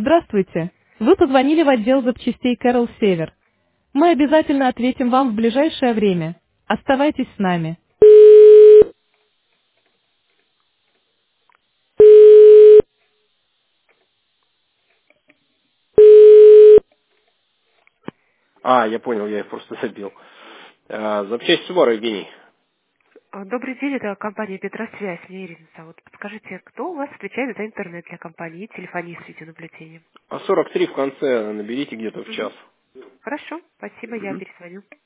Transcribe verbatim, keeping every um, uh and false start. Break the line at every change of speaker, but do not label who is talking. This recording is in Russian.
Здравствуйте. Вы позвонили в отдел запчастей Кэрол Север. Мы обязательно ответим вам в ближайшее время. Оставайтесь с нами.
А, я понял, я их просто забил. А, запчасть Subaru, Евгений.
А, Добрый день, это компания Петросвязь, меня Ирина зовут. Подскажите, кто у вас отвечает за интернет для компании, телефонии с видеонаблюдением?
А сорок три в конце наберите где-то в
Мгм.
час.
Хорошо, спасибо, я
Мгм.
перезвоню.